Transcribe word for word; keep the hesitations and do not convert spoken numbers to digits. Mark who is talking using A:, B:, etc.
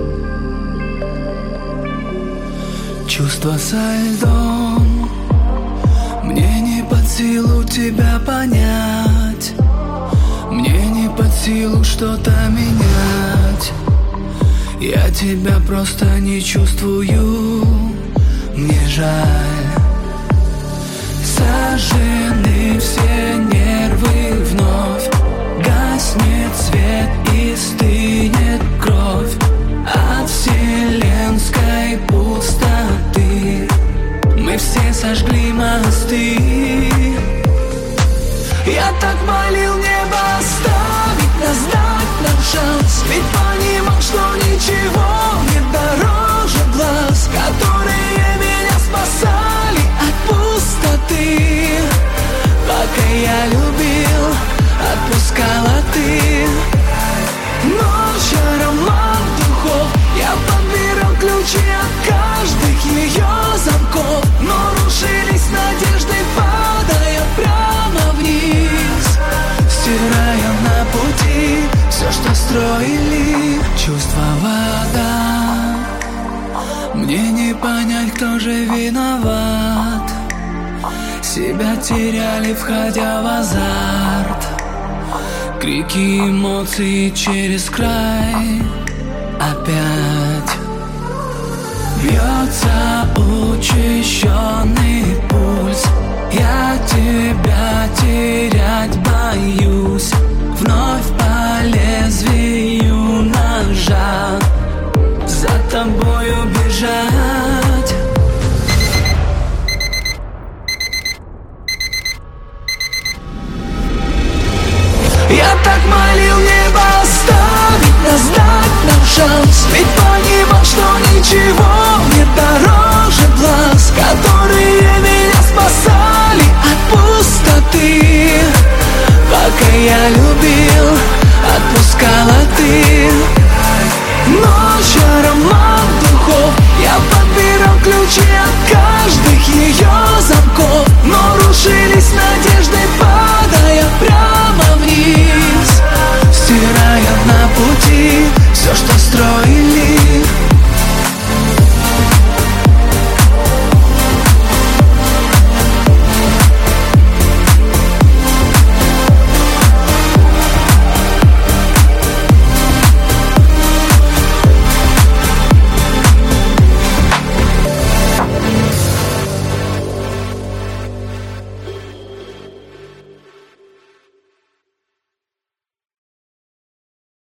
A: Чувства со льдом, мне не под силу тебя понять, мне не под силу что-то менять. Я тебя просто не чувствую, мне жаль. Сожжены все нервы вновь, гаснет свет и стынет кровь от вселенской пустоты. Мы все сожгли мосты. Я так молил небо оставить нас, дать нам шанс, ведь понимал, что ничего нет дороже глаз, которые меня спасали от пустоты. Пока я любил, отпускала ты. Ночь, аромат духов, я подбирал ключи от каждых ее замков, но рушились надежды, падая прямо вниз, стирая на пути все, что строили. Чувства вода, мне не понять, кто же виноват. Себя теряли, входя в азарт. Крики эмоций через край. Опять бьется учащенный пульс. Я тебя терять боюсь. Вновь по лезвию